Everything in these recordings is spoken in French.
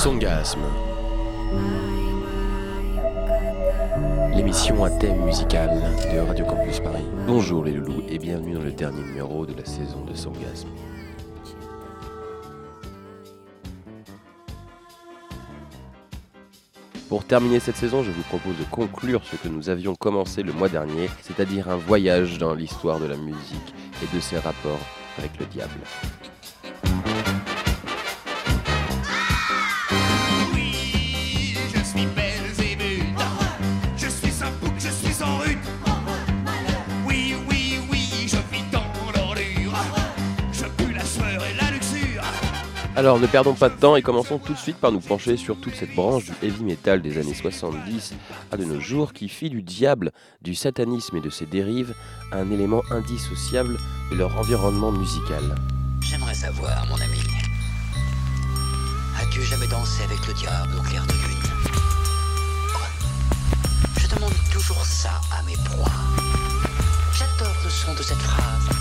Songasme, l'émission à thème musical de Radio Campus Paris. Bonjour les loulous et bienvenue dans le dernier numéro de la saison de Songasme. Pour terminer cette saison, je vous propose de conclure ce que nous avions commencé le mois dernier, c'est-à-dire un voyage dans l'histoire de la musique et de ses rapports avec le diable. Alors ne perdons pas de temps et commençons tout de suite par nous pencher sur toute cette branche du heavy metal des années 70 à de nos jours qui fit du diable, du satanisme et de ses dérives un élément indissociable de leur environnement musical. J'aimerais savoir, mon ami, as-tu jamais dansé avec le diable au clair de lune? Je demande toujours ça à mes proies. J'adore le son de cette phrase.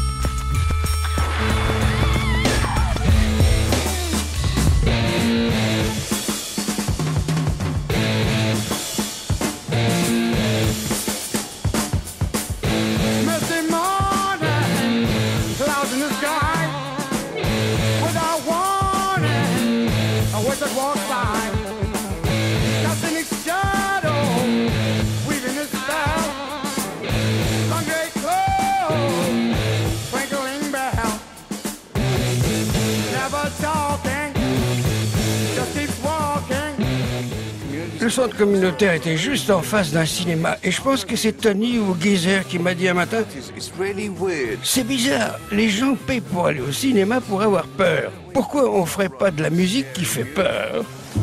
Le centre communautaire était juste en face d'un cinéma et je pense que c'est Tony ou Geezer qui m'a dit un matin « C'est bizarre, les gens payent pour aller au cinéma pour avoir peur. Pourquoi on ferait pas de la musique qui fait peur ?»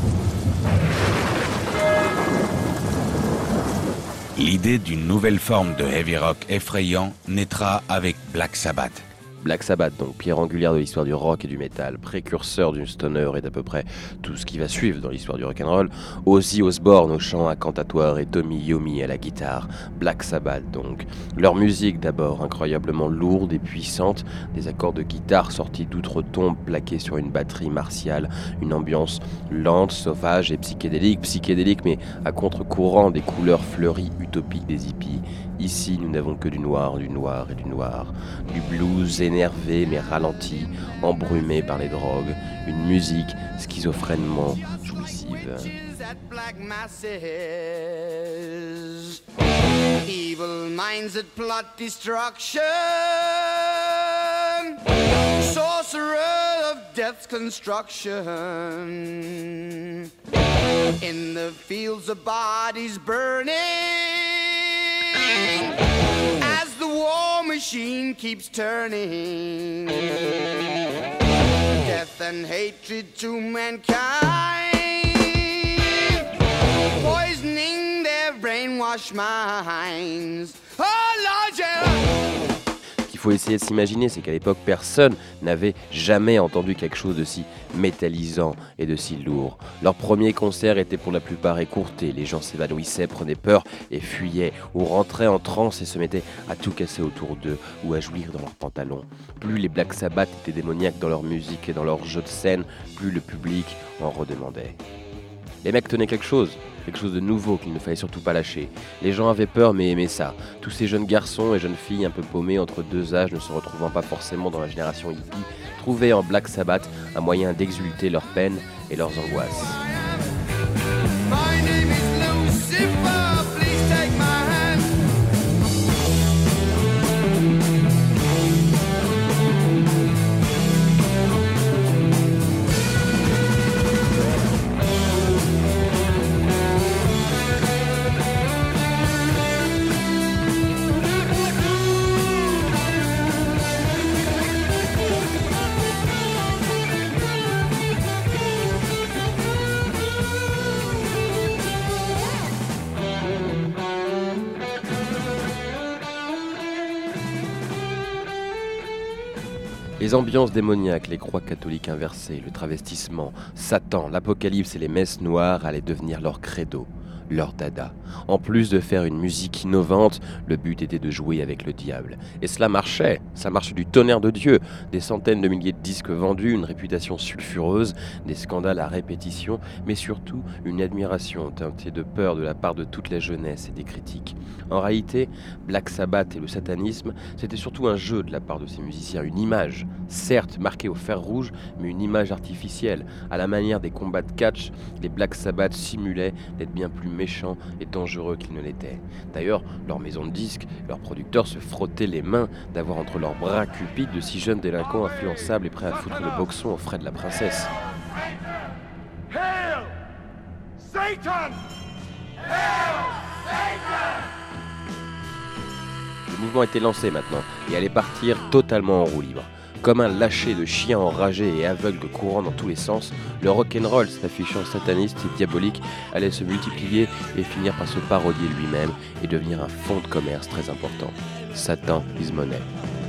L'idée d'une nouvelle forme de heavy rock effrayant naîtra avec Black Sabbath. Black Sabbath, donc pierre angulaire de l'histoire du rock et du metal, précurseur du stoner et d'à peu près tout ce qui va suivre dans l'histoire du rock'n'roll, Ozzy Osbourne au chant incantatoire et Tommy Yomi à la guitare. Black Sabbath donc. Leur musique d'abord incroyablement lourde et puissante, des accords de guitare sortis d'outre-tombe plaqués sur une batterie martiale, une ambiance lente, sauvage et psychédélique mais à contre-courant des couleurs fleuries utopiques des hippies. Ici, nous n'avons que du noir et du noir, du blues énervé mais ralenti, embrumé par les drogues, une musique schizophrénement jouissive. Evil minds that plot destruction, sorcerer of death's construction. In the fields of bodies burning, as the war machine keeps turning, death and hatred to mankind, poisoning their brainwashed minds. Oh Lord, yeah. Il faut essayer de s'imaginer, c'est qu'à l'époque, personne n'avait jamais entendu quelque chose de si métallisant et de si lourd. Leur premier concert était pour la plupart écourté, les gens s'évanouissaient, prenaient peur et fuyaient, ou rentraient en transe et se mettaient à tout casser autour d'eux, ou à jouir dans leurs pantalons. Plus les Black Sabbath étaient démoniaques dans leur musique et dans leur jeu de scène, plus le public en redemandait. Les mecs tenaient quelque chose de nouveau qu'il ne fallait surtout pas lâcher. Les gens avaient peur mais aimaient ça. Tous ces jeunes garçons et jeunes filles un peu paumés entre deux âges, ne se retrouvant pas forcément dans la génération hippie, trouvaient en Black Sabbath un moyen d'exulter leurs peines et leurs angoisses. Les ambiances démoniaques, les croix catholiques inversées, le travestissement, Satan, l'apocalypse et les messes noires allaient devenir leur credo. leur dada. En plus de faire une musique innovante, le but était de jouer avec le diable. Et cela marchait, ça marchait du tonnerre de Dieu. Des centaines de milliers de disques vendus, une réputation sulfureuse, des scandales à répétition, mais surtout une admiration teintée de peur de la part de toute la jeunesse et des critiques. En réalité, Black Sabbath et le satanisme, c'était surtout un jeu de la part de ces musiciens, une image, certes marquée au fer rouge, mais une image artificielle. À la manière des combats de catch, les Black Sabbath simulaient d'être bien plus méchants et dangereux qu'ils ne l'étaient. D'ailleurs, leur maison de disques, leurs producteurs se frottaient les mains d'avoir entre leurs bras cupides de si jeunes délinquants influençables et prêts à foutre le boxon aux frais de la princesse. Hail Satan! Hail Satan! Le mouvement était lancé maintenant et allait partir totalement en roue libre. Comme un lâcher de chien enragé et aveugle courant dans tous les sens, le rock'n'roll s'affichant sataniste et diabolique allait se multiplier et finir par se parodier lui-même et devenir un fonds de commerce très important. Satan is money.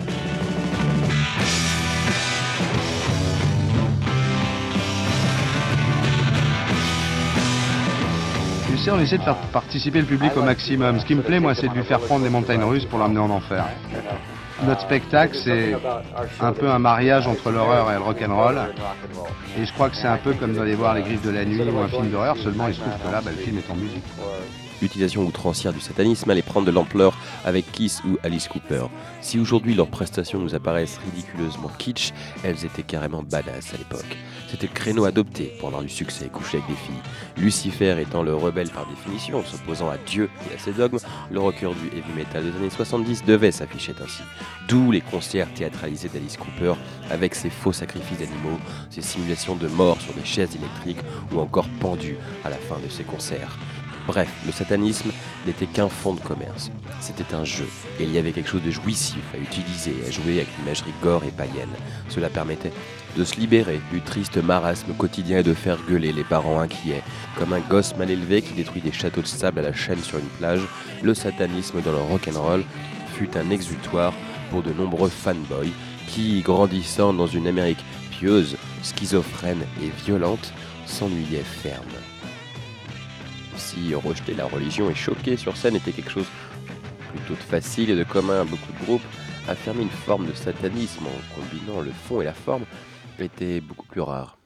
Tu sais, on essaie de faire participer le public au maximum. Ce qui me plaît, moi, c'est de lui faire prendre les montagnes russes pour l'emmener en enfer. Notre spectacle, c'est un peu un mariage entre l'horreur et le rock'n'roll. Et je crois que c'est un peu comme d'aller voir Les Griffes de la Nuit ou un film d'horreur, seulement il se trouve que là, le film est en musique. L'utilisation outrancière du satanisme allait prendre de l'ampleur avec Kiss ou Alice Cooper. Si aujourd'hui leurs prestations nous apparaissent ridiculeusement kitsch, elles étaient carrément badass à l'époque. C'était le créneau adopté pour avoir du succès et coucher avec des filles. Lucifer étant le rebelle par définition, s'opposant à Dieu et à ses dogmes, le rocker du heavy metal des années 70 devait s'afficher ainsi. D'où les concerts théâtralisés d'Alice Cooper avec ses faux sacrifices d'animaux, ses simulations de mort sur des chaises électriques ou encore pendus à la fin de ses concerts. Bref, le satanisme n'était qu'un fonds de commerce. C'était un jeu, et il y avait quelque chose de jouissif à utiliser et à jouer avec l'imagerie gore et païenne. Cela permettait de se libérer du triste marasme quotidien et de faire gueuler les parents inquiets. Comme un gosse mal élevé qui détruit des châteaux de sable à la chaîne sur une plage, le satanisme dans le rock'n'roll fut un exutoire pour de nombreux fanboys qui, grandissant dans une Amérique pieuse, schizophrène et violente, s'ennuyaient ferme. Si rejeter la religion et choquer sur scène était quelque chose plutôt de facile et de commun à beaucoup de groupes, affirmer une forme de satanisme en combinant le fond et la forme était beaucoup plus rare.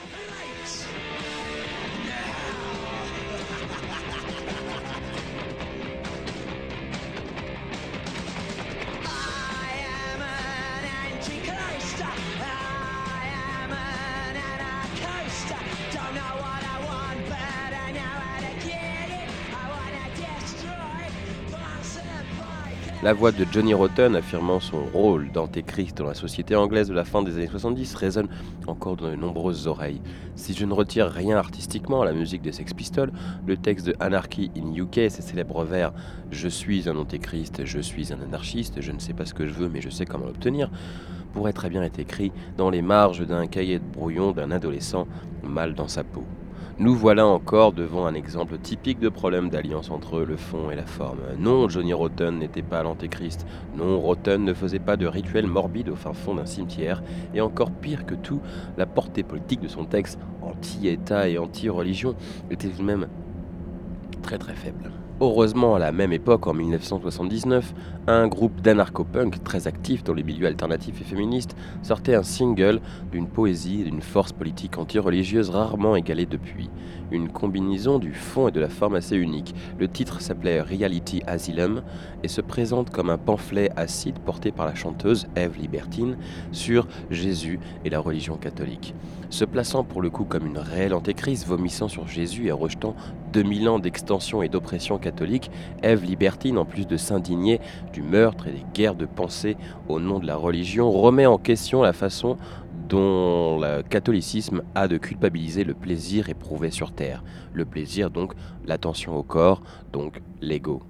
La voix de Johnny Rotten affirmant son rôle d'antéchrist dans la société anglaise de la fin des années 70 résonne encore dans de nombreuses oreilles. Si je ne retire rien artistiquement à la musique des Sex Pistols, le texte de Anarchy in UK, ses célèbres vers « Je suis un antéchrist, je suis un anarchiste, je ne sais pas ce que je veux mais je sais comment l'obtenir » pourrait très bien être écrit dans les marges d'un cahier de brouillon d'un adolescent mal dans sa peau. Nous voilà encore devant un exemple typique de problème d'alliance entre le fond et la forme. Non, Johnny Rotten n'était pas l'antéchrist. Non, Rotten ne faisait pas de rituel morbide au fin fond d'un cimetière. Et encore pire que tout, la portée politique de son texte, anti-État et anti-religion, était tout de même très très faible. Heureusement, à la même époque, en 1979, un groupe d'anarcho-punk très actif dans les milieux alternatifs et féministes sortait un single d'une poésie et d'une force politique anti-religieuse rarement égalée depuis. Une combinaison du fond et de la forme assez unique. Le titre s'appelait Reality Asylum et se présente comme un pamphlet acide porté par la chanteuse Eve Libertine sur Jésus et la religion catholique. Se plaçant pour le coup comme une réelle antéchrist, vomissant sur Jésus et rejetant 2000 ans d'extension et d'oppression catholique, Eve Libertine, en plus de s'indigner du meurtre et des guerres de pensée au nom de la religion, remet en question la façon dont le catholicisme a de culpabiliser le plaisir éprouvé sur terre. Le plaisir, donc, l'attention au corps, donc l'ego.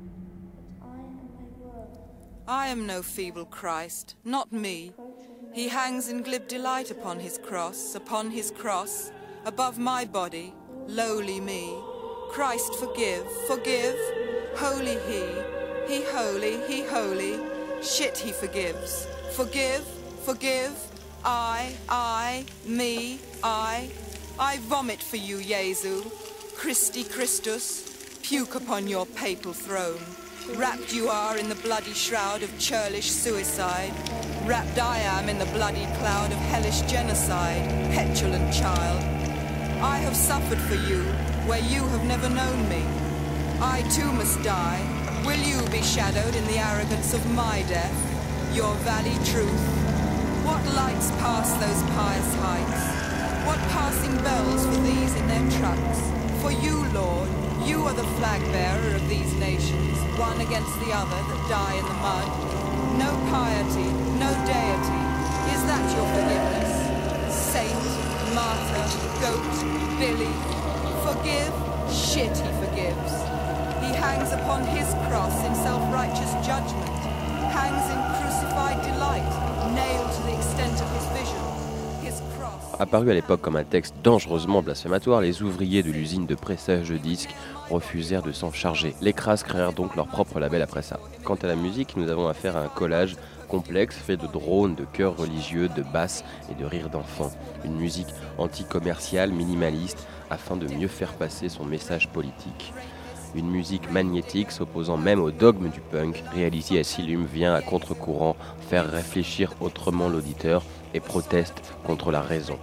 I am no feeble Christ, not me. He hangs in glib delight upon his cross, above my body, lowly me. Christ forgive, forgive, holy he holy, shit he forgives. Forgive, forgive, I, me, I vomit for you, Jesu, Christi Christus, puke upon your papal throne. Wrapped you are in the bloody shroud of churlish suicide. Wrapped I am in the bloody cloud of hellish genocide, petulant child. I have suffered for you, where you have never known me. I too must die. Will you be shadowed in the arrogance of my death? Your valley truth? What lights pass those pious heights? What passing bells for these in their trucks? For you, Lord, you are the flag bearer of these nations, one against the other that die in the mud. No piety, no deity. Is that your forgiveness? Saint, martyr, goat, Billy. Forgive? Shit, he forgives. He hangs upon his cross in self-righteous judgment, hangs in crucified delight, nailed to the extent of his vision. His cross. Apparu à l'époque comme un texte dangereusement blasphématoire, les ouvriers de l'usine de pressage de disques refusèrent de s'en charger. Les Crass créèrent donc leur propre label après ça. Quant à la musique, nous avons affaire à un collage complexe fait de drones, de chœurs religieux, de basses et de rires d'enfants. Une musique anti-commerciale, minimaliste, afin de mieux faire passer son message politique. Une musique magnétique s'opposant même au dogme du punk, réalisé à Asylum vient à contre-courant faire réfléchir autrement l'auditeur et proteste contre la raison.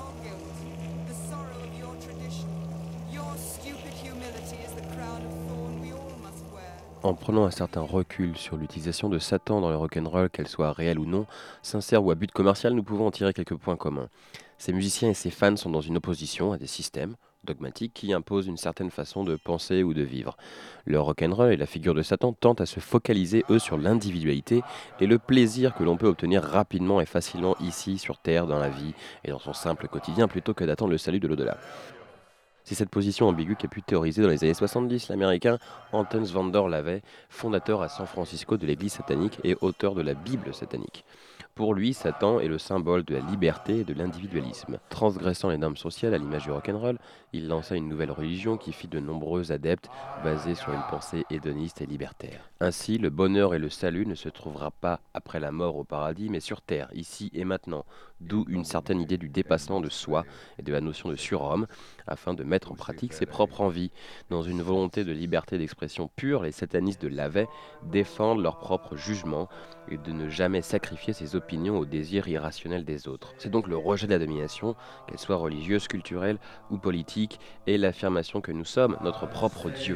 En prenant un certain recul sur l'utilisation de Satan dans le rock'n'roll, qu'elle soit réelle ou non, sincère ou à but commercial, nous pouvons en tirer quelques points communs. Ces musiciens et ces fans sont dans une opposition à des systèmes dogmatiques qui imposent une certaine façon de penser ou de vivre. Le rock'n'roll et la figure de Satan tentent à se focaliser, eux, sur l'individualité et le plaisir que l'on peut obtenir rapidement et facilement ici, sur Terre, dans la vie et dans son simple quotidien, plutôt que d'attendre le salut de l'au-delà. C'est cette position ambiguë qu'a pu théoriser dans les années 70 l'américain Anton Svander Lavey, fondateur à San Francisco de l'église satanique et auteur de la Bible satanique. Pour lui, Satan est le symbole de la liberté et de l'individualisme. Transgressant les normes sociales à l'image du rock'n'roll, il lança une nouvelle religion qui fit de nombreux adeptes basée sur une pensée hédoniste et libertaire. Ainsi, le bonheur et le salut ne se trouvera pas après la mort au paradis, mais sur terre, ici et maintenant. D'où une certaine idée du dépassement de soi et de la notion de surhomme, afin de mettre en pratique ses propres envies. Dans une volonté de liberté d'expression pure, les satanistes de Lavey défendent leur propre jugement et de ne jamais sacrifier ses opinions aux désirs irrationnels des autres. C'est donc le rejet de la domination, qu'elle soit religieuse, culturelle ou politique, et l'affirmation que nous sommes notre propre Dieu.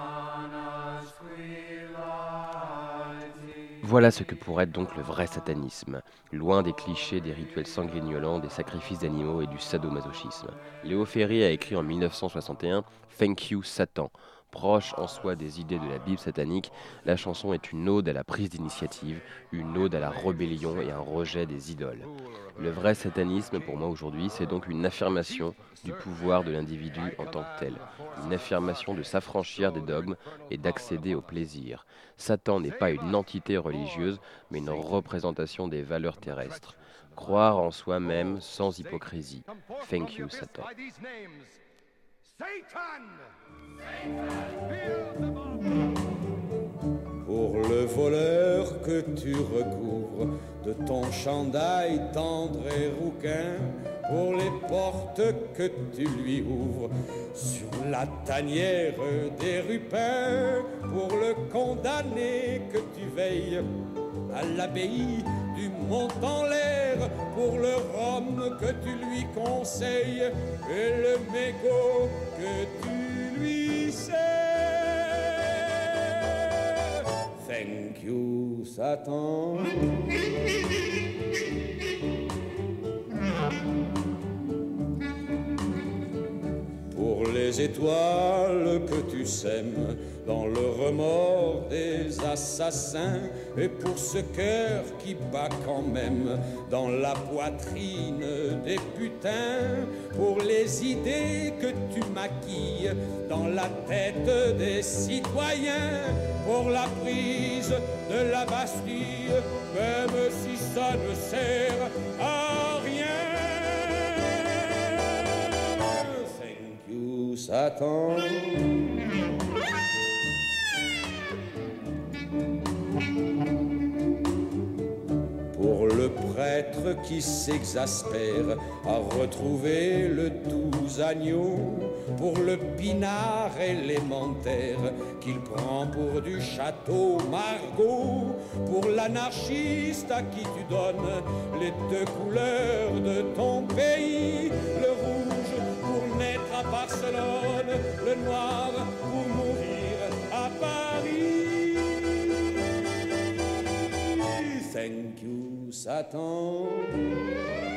Voilà ce que pourrait être donc le vrai satanisme, loin des clichés, des rituels sanguignolants, des sacrifices d'animaux et du sadomasochisme. Léo Ferré a écrit en 1961 « Thank you Satan ». Proche en soi des idées de la Bible satanique, la chanson est une ode à la prise d'initiative, une ode à la rébellion et un rejet des idoles. Le vrai satanisme, pour moi aujourd'hui, c'est donc une affirmation du pouvoir de l'individu en tant que tel, une affirmation de s'affranchir des dogmes et d'accéder au plaisir. Satan n'est pas une entité religieuse, mais une représentation des valeurs terrestres. Croire en soi-même sans hypocrisie. Thank you, Satan. Pour le voleur que tu recouvres de ton chandail tendre et rouquin, pour les portes que tu lui ouvres sur la tanière des rupins, pour le condamné que tu veilles à l'abbaye du mont en l'air, pour le rhum que tu lui conseilles et le mégot que tu lui sers. Thank you, Satan. Pour les étoiles que tu sèmes dans le remords des assassins, et pour ce cœur qui bat quand même dans la poitrine des putains, pour les idées que tu maquilles dans la tête des citoyens, pour la prise de la Bastille, même si ça ne sert à rien. Thank you, Satan. Pour le prêtre qui s'exaspère à retrouver le doux agneau pour le pinard élémentaire qu'il prend pour du château Margaux, pour l'anarchiste à qui tu donnes les deux couleurs de ton pays, le rouge pour naître à Barcelone, le noir pour mourir à Paris. Thank you, Satan.